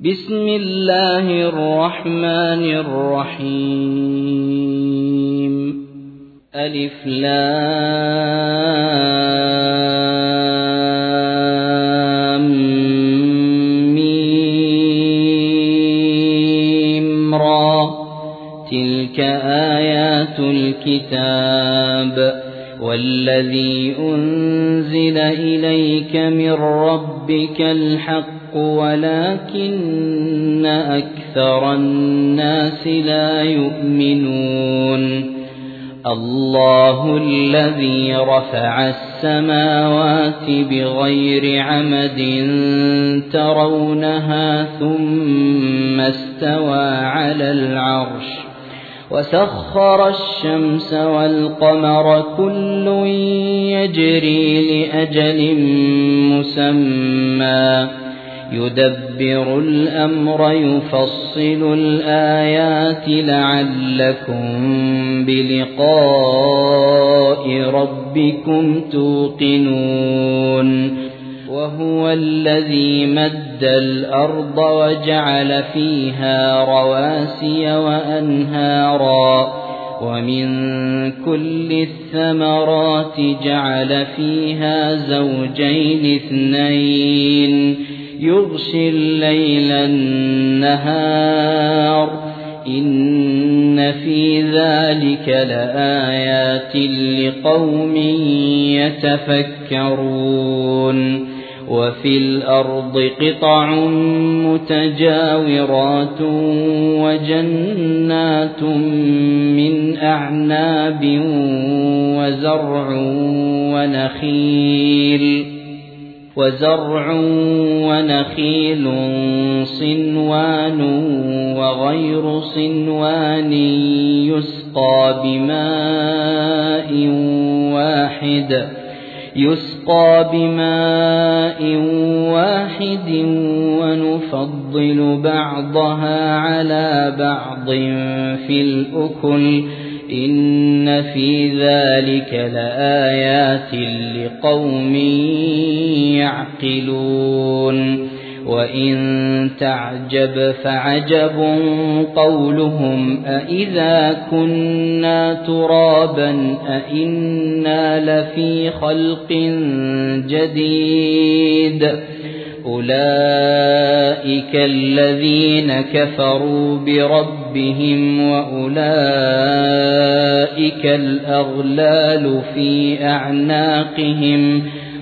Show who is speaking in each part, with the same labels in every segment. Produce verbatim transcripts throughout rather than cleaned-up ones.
Speaker 1: بسم الله الرحمن الرحيم ألف لام ميم را تلك آيات الكتاب والذي أنزل إليك من ربك الحق ولكن أكثر الناس لا يؤمنون الله الذي رفع السماوات بغير عمد ترونها ثم استوى على العرش وسخر الشمس والقمر كل يجري لأجل مسمى يدبر الأمر يفصل الآيات لعلكم بلقاء ربكم توقنون وهو الذي مد الأرض وجعل فيها رواسي وأنهارا ومن كل الثمرات جعل فيها زوجين اثنين يغشي الليل النهار إن في ذلك لآيات لقوم يتفكرون وفي الأرض قطع متجاورات وجنات من أعناب وزرع ونخيل وزرع ونخيل صنوان وغير صنوان يسقى بماء واحد يسقى بماء واحد ونفضل بعضها على بعض في الأكل إن في ذلك لآيات لقوم يعقلون وإن تعجب فعجب قولهم أإذا كنا ترابا أإنا لفي خلق جديد أولئك الذين كفروا بربهم وأولئك الأغلال في أعناقهم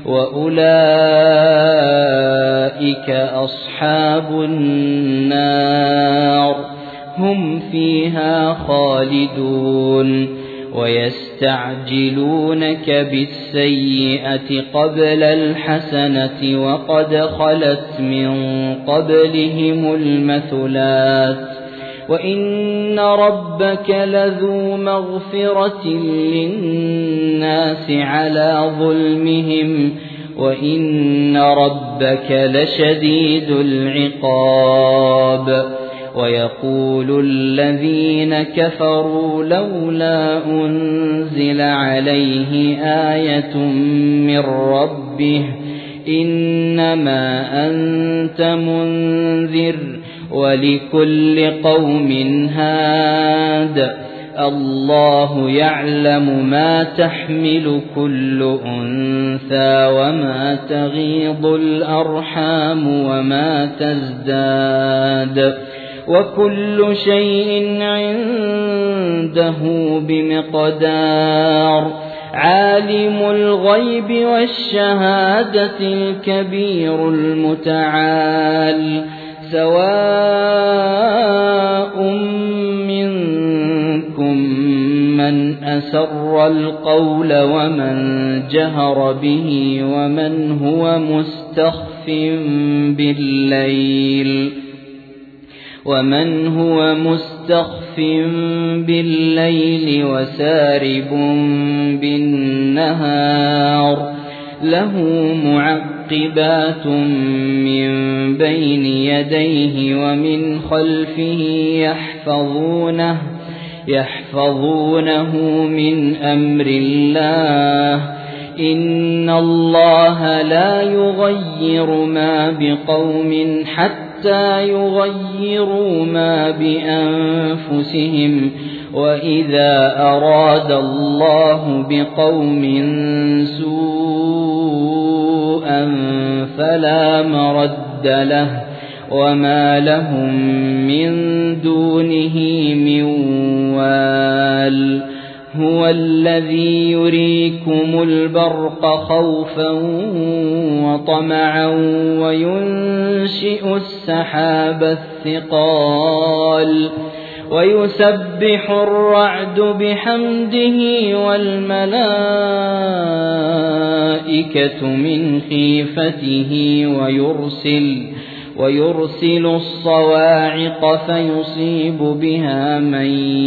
Speaker 1: وأولئك أصحاب النار هم فيها خالدون ويستعجلونك بالسيئة قبل الحسنة وقد خلت من قبلهم المثلات وإن ربك لذو مغفرة للناس على ظلمهم وإن ربك لشديد العقاب ويقول الذين كفروا لولا أنزل عليه آية من ربه إنما أنت منذر ولكل قوم هاد الله يعلم ما تحمل كل أنثى وما تغيض الأرحام وما تزداد وكل شيء عنده بمقدار عالم الغيب والشهادة الكبير المتعال سواء منكم من أسر القول ومن جهر به ومن هو مستخف بالليل ومن هو مستخف بالليل وسارب بالنهار له معقبات من بين يديه ومن خلفه يحفظونه يحفظونه من أمر الله إن الله لا يغير ما بقوم حتى حتى يغيروا ما بأنفسهم وإذا أراد الله بقوم سوءا فلا مرد له وما لهم من دونه من وال هو الذي يريكم البرق خوفا وطمعا وينشئ السحاب الثقال ويسبح الرعد بحمده والملائكة من خيفته ويرسل ويرسل الصواعق فيصيب بها من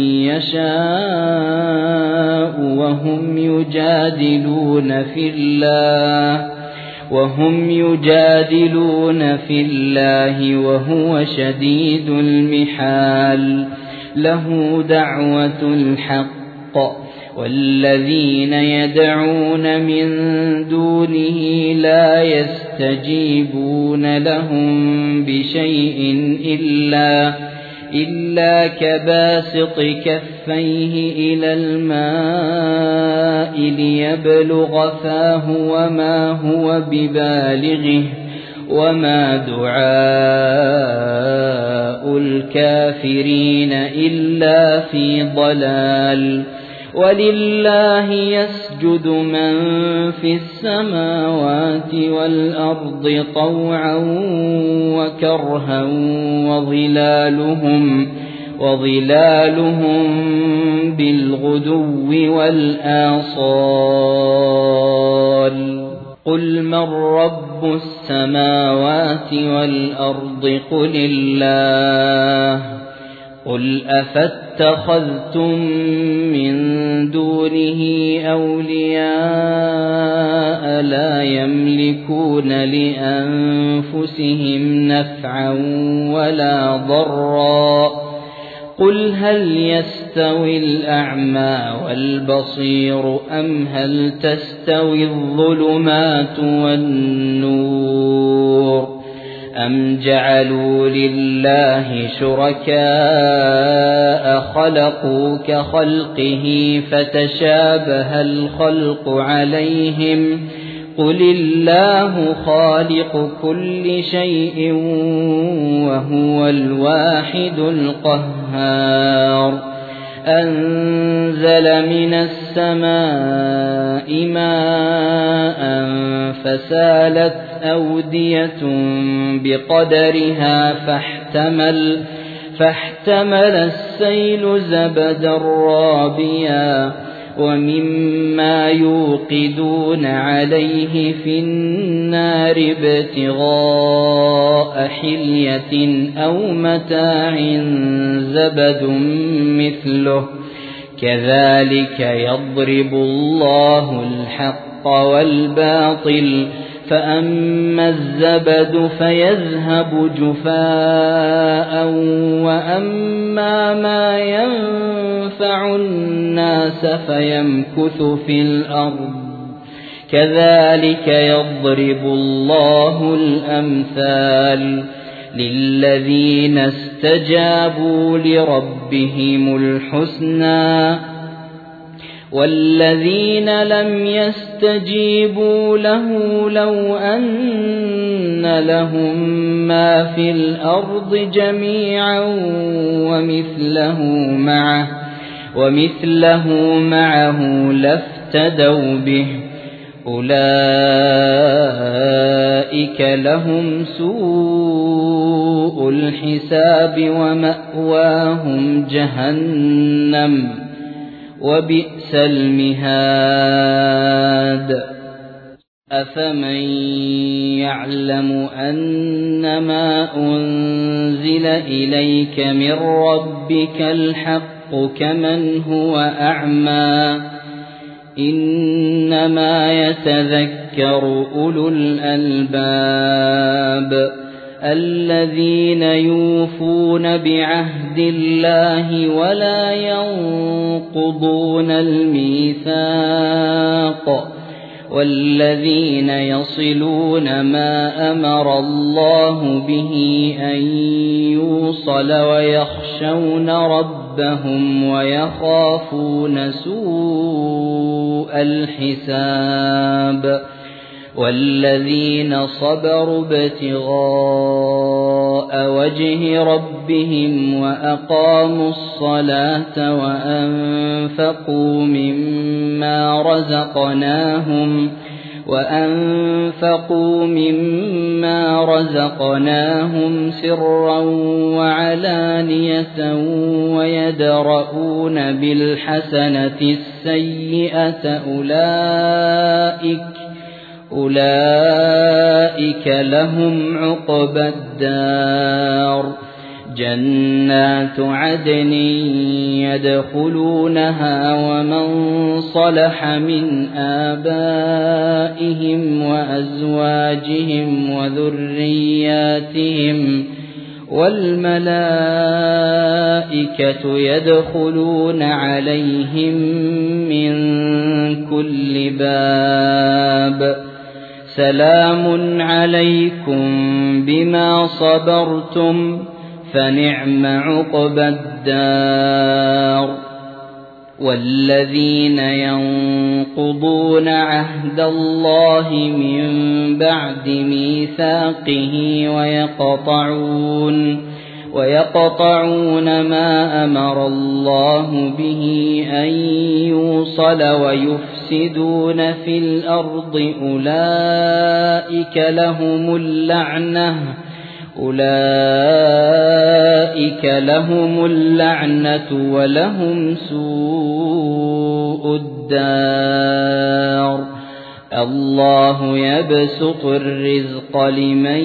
Speaker 1: يشاء وهم يجادلون في الله وهم يجادلون في الله وهو شديد المحال له دعوة الحق والذين يدعون من دونه لا يستجيبون لهم بشيء إلا إلا كباسط كفيه إلى الماء ليبلغ فاه وما هو ببالغه وما دعاء الكافرين إلا في ضلال ولله يسجد من في السماوات والأرض طوعا وكرها وظلالهم وظلالهم بالغدو والآصال قل من رب السماوات والأرض قل الله قل أفاتخذتم من دونه أولياء لا يملكون لأنفسهم نفعا ولا ضرا قل هل يستوي الأعمى والبصير أم هل تستوي الظلمات والنور أم جعلوا لله شركاء خلقوا كخلقه فتشابه الخلق عليهم قل الله خالق كل شيء وهو الواحد القهار أنزل من السماء ماء فسالت أودية بقدرها فاحتمل فاحتمل السيل زبدا رابيا ومما يوقدون عليه في النار ابتغاء حلية أو متاع زبد مثله كذلك يضرب الله الحق والباطل فأما الزبد فيذهب جفاء وأما ما ينفع الناس فيمكث في الأرض كذلك يضرب الله الأمثال للذين استجابوا لربهم الحسنى والذين لم يستجيبوا له لو أن لهم ما في الأرض جميعا ومثله معه ومثله معه لافتدوا به أولئك لهم سوء الحساب ومأواهم جهنم وبئس المهاد أفمن يعلم أنما أنزل إليك من ربك الحق كمن هو أعمى إنما يتذكر أولو الألباب الذين يوفون بعهد الله ولا ينقضون الميثاق والذين يصلون ما أمر الله به أن يوصل ويخشون ربهم ويخافون سوء الحساب والذين صبروا ابتغاء وجه ربهم وأقاموا الصلاة وأنفقوا مما رزقناهم وأنفقوا مما رزقناهم سرا وعلانية ويدرؤون بالحسنة السيئة أولئك أولئك لهم عقبى الدار جنات عدن يدخلونها ومن صلح من آبائهم وأزواجهم وذرياتهم والملائكة يدخلون عليهم من كل باب سلام عليكم بما صبرتم فنعم عقبى الدار والذين ينقضون عهد الله من بعد ميثاقه ويقطعون ويقطعون ما أمر الله به أن يوصل ويفسدون في الأرض أولئك لهم اللعنة أولئك لهم اللعنة ولهم سوء الدار الله يبسط الرزق لمن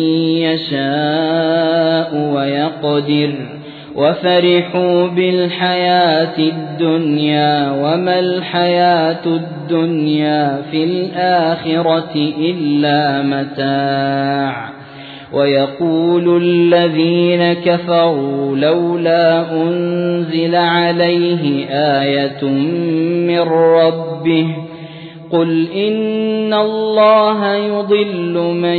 Speaker 1: يشاء ويقدر وفرحوا بالحياة الدنيا وما الحياة الدنيا في الآخرة إلا متاع ويقول الذين كفروا لولا أنزل عليه آية من ربه قل إن الله يضل من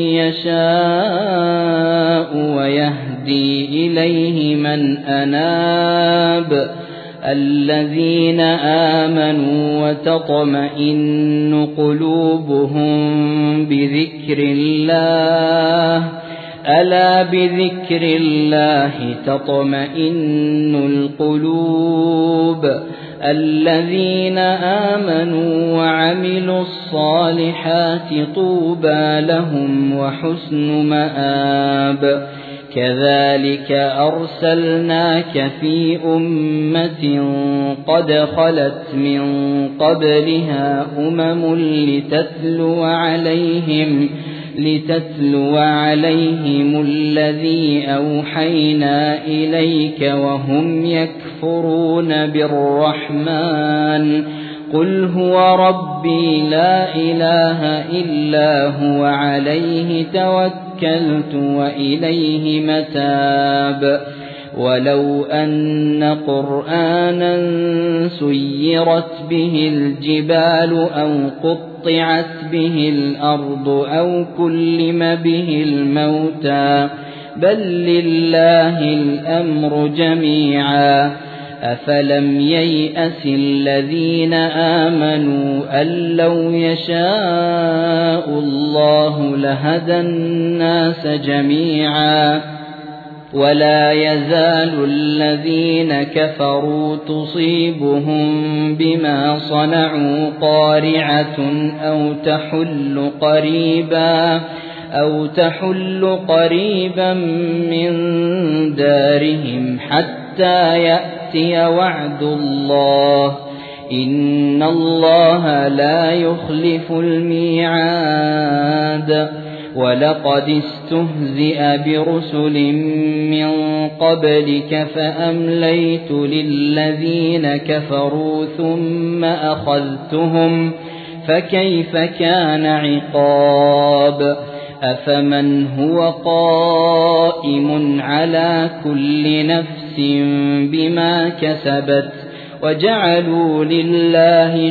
Speaker 1: يشاء ويهدي إليه من أناب الذين آمنوا وتطمئن قلوبهم بذكر الله ألا بذكر الله تطمئن القلوب الذين آمنوا وعملوا الصالحات طوبى لهم وحسن مآب كذلك أرسلناك في أمة قد خلت من قبلها أمم لتتلو عليهم لتتلو عليهم الذي أوحينا إليك وهم يكفرون بالرحمن قل هو ربي لا إله إلا هو عليه توكلت وإليه متاب ولو أن قرآنا سيرت به الجبال أو قطعت به الأرض أو كلم به الموتى بل لله الأمر جميعا أفلم ييأس الذين آمنوا أن لو يشاء الله لهدى الناس جميعا ولا يزال الذين كفروا تصيبهم بما صنعوا قارعة أو تحل قريبا أو تحل قريبا من دارهم حتى يأتي وعد الله إن الله لا يخلف الميعاد ولقد استهزئ برسل من قبلك فأمليت للذين كفروا ثم أخذتهم فكيف كان عقاب أفمن هو قائم على كل نفس بما كسبت وجعلوا لله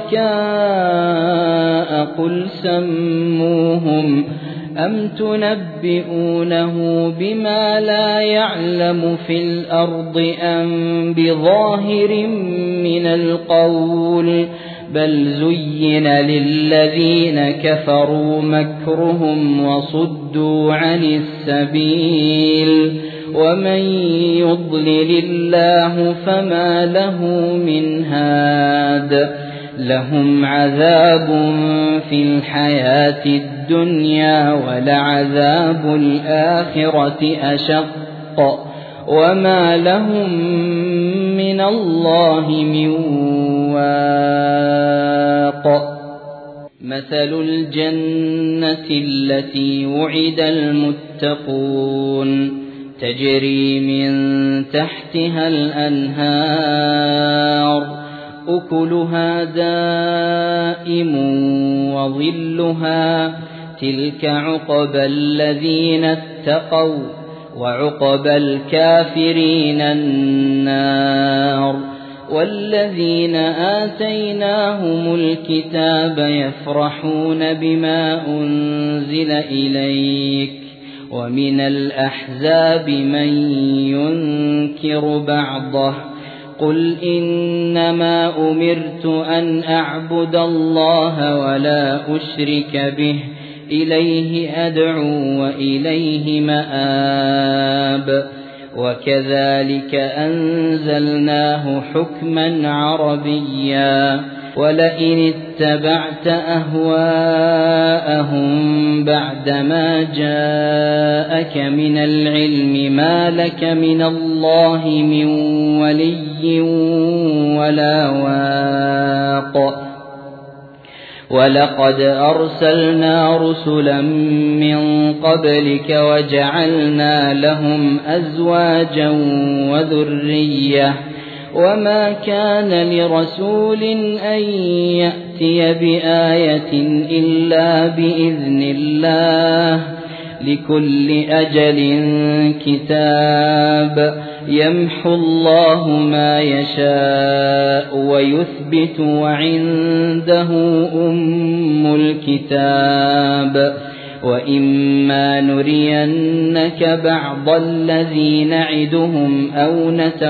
Speaker 1: شركاء قل سموهم أم تنبئونه بما لا يعلم في الأرض أم بظاهر من القول بل زين للذين كفروا مكرهم وصدوا عن السبيل ومن يضلل الله فما له من هاد لهم عذاب في الحياة الدنيا ولعذاب الآخرة أشق وما لهم من الله من واق مثل الجنة التي وعد المتقون تجري من تحتها الأنهار أكلها دائم وظلها تلك عقبى الذين اتقوا وعقبى الكافرين النار والذين آتيناهم الكتاب يفرحون بما أنزل إليك ومن الأحزاب من ينكر بعضه قل إنما أمرت أن أعبد الله ولا أشرك به إليه أدعو وإليه مآب وكذلك أنزلناه حكما عربيا ولئن اتبعت أهواءهم بعدما جاءك من العلم ما لك من الله من ولي ولا واق ولقد أرسلنا رسلا من قبلك وجعلنا لهم أزواجا وذرية وما كان لرسول أن يأتي بآية إلا بإذن الله لكل أجل كتاب يمحو الله ما يشاء ويثبت وعنده أم الكتاب وإما نرينك بعض الذي نعدهم أو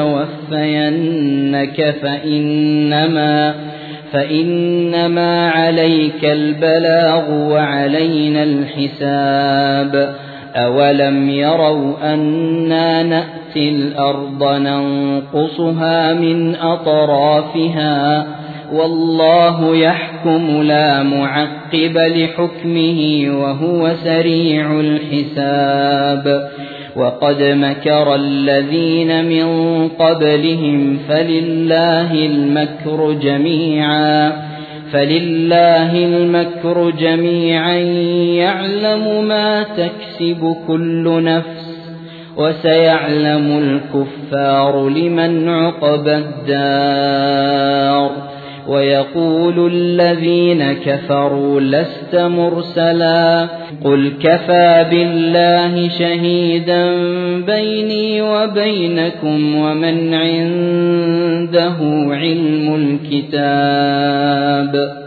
Speaker 1: نتوفينك فإنما فإنما عليك البلاغ وعلينا الحساب أولم يروا أنا نأتي الأرض ننقصها من أطرافها والله يحكم لا معقب لحكمه وهو سريع الحساب وقد مكر الذين من قبلهم فلله المكر جميعا فلله المكر جميعا يعلم ما تكسب كل نفس وسيعلم الكفار لمن عقبى الدار ويقول الذين كفروا لست مرسلا قل كفى بالله شهيدا بيني وبينكم ومن عنده علم الكتاب